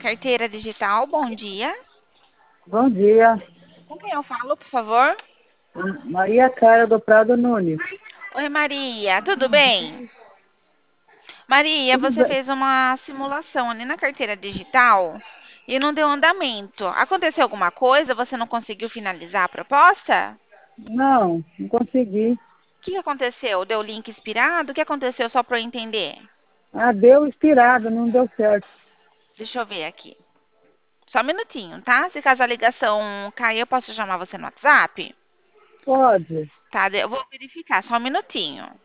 Carteira digital, bom dia. Bom dia, Com quem eu falo, por favor? Maria Clara do Prado Nunes. Oi, Maria, tudo bem? Maria, Tudo você bem? fez uma simulação ali na carteira digital e não deu andamento. Aconteceu alguma coisa? Você não conseguiu finalizar a proposta? Não consegui. O que aconteceu? Deu link expirado? O que aconteceu só para eu entender? Ah, deu expirado, não deu certo. Deixa eu ver aqui. Só um minutinho, tá? Se caso a ligação cair, eu posso chamar você no WhatsApp? Pode. Tá, eu vou verificar, só um minutinho.